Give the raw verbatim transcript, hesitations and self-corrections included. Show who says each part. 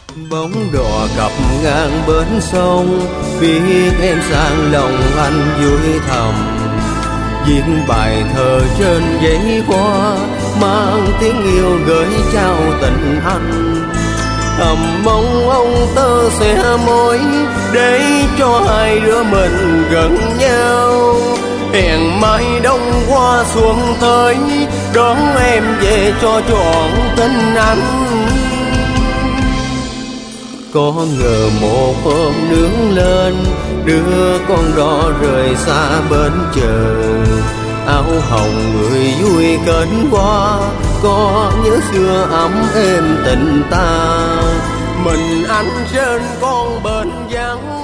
Speaker 1: Bóng đò cập ngang bến sông, biết em sang lòng anh vui thầm. Viết bài thơ trên giấy hoa, mang tiếng yêu gửi trao tình anh. Thầm mong ông tơ sẽ mối, để cho hai đứa mình gần nhau. Hẹn mai đông qua xuân tới, đón em về cho trọn tình anh. Có ngờ một hôm nướng lên, đưa con đò rời xa bến trời. Áo hồng người vui kết hoa, có nhớ xưa ấm êm tình ta. Mình anh trên con bến vắng,